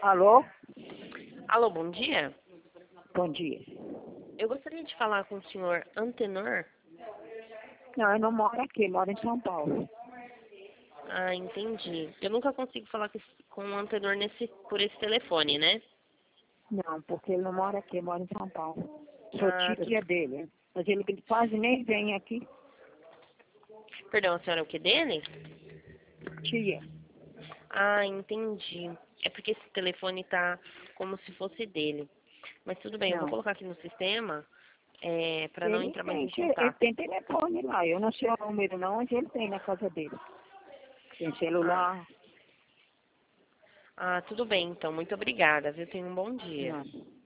Alô? Alô, bom dia. Bom dia. Eu gostaria de falar com o senhor Antenor. Não, eu não moro aqui, moro em São Paulo. Ah, entendi. Eu nunca consigo falar com o Antenor por esse telefone, né? Não, porque ele não mora aqui, mora em São Paulo. Sou Ah, tia dele, mas ele quase nem vem aqui. perdão, a senhora é o que dele? Tia. Ah, entendi. É porque esse telefone tá como se fosse dele. Mas tudo bem, eu vou Não. colocar aqui no sistema para não Ele entrar mais tem, em ele contato. tem telefone lá. Eu não sei o número não, mas ele tem na casa dele. Tem Ah, celular. tudo bem, então. Muito obrigada, viu? Tenha um bom dia. Não.